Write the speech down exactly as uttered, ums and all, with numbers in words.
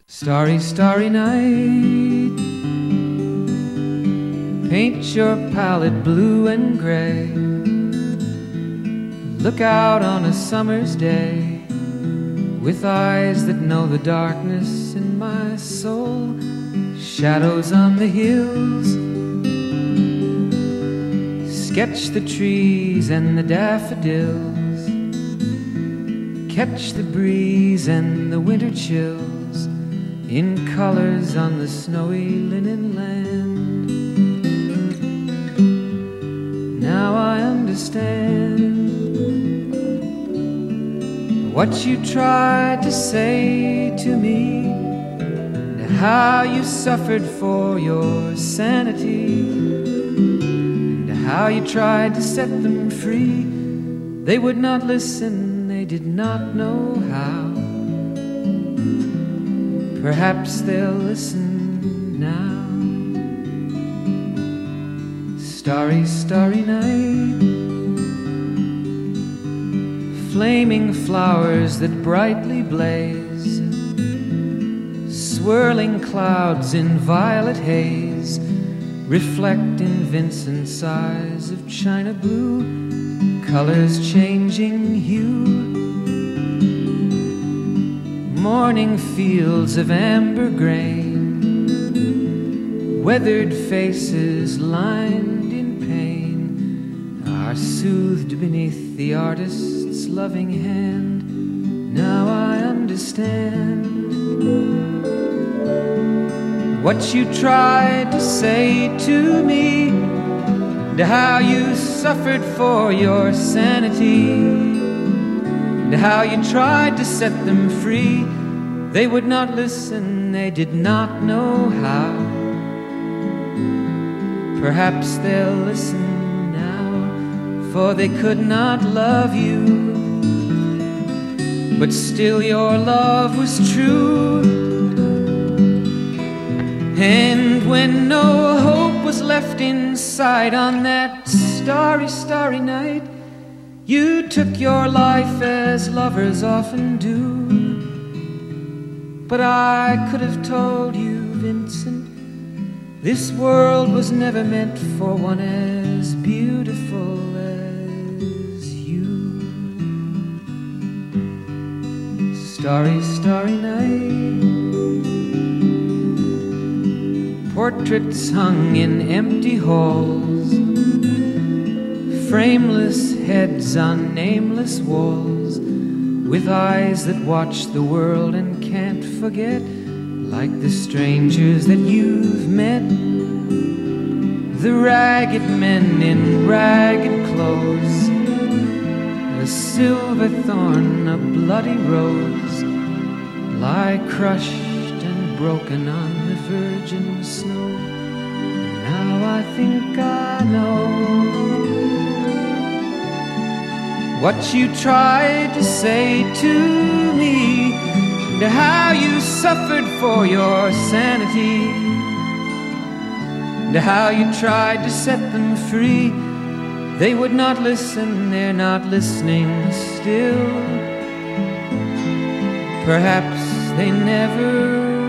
Starry, starry night, paint your palette blue and gray. Look out on a summer's day with eyes that know the darkness in my soul. Shadows on the hills, sketch the trees and the daffodils, catch the breeze and the winter chills in colors on the snowy linen land. Now I understand what you tried to say to me, and how you suffered for your sanity, and how you tried to set them free. They would not listen, they did not know how. Perhaps they'll listen now. Starry, starry night, flaming flowers that brightly blaze, swirling clouds in violet haze, reflect in Vincent's eyes of china blue, colors changing hue. Morning fields of amber grain, weathered faces lined in pain, are soothed beneath the artist's loving hand. Now I understand what you tried to say to me, and how you suffered for your sanity, and how you tried to set them free. They would not listen, they did not know how. Perhaps they'll listen now, for they could not love you, but still your love was true. And when no hope was left inside on that starry, starry night, you took your life as lovers often do. But I could have told you, Vincent, this world was never meant for one as beautiful as you. Starry, starry night, portraits hung in empty halls, frameless heads on nameless walls, with eyes that watch the world and can't forget, like the strangers that you've met, the ragged men in ragged clothes, a silver thorn, a bloody rose, lie crushed and broken on the virgin snow. Now I think I know what you tried to say to me, and how you suffered for your sanity, and how you tried to set them free. They would not listen, they're not listening still. Perhaps they never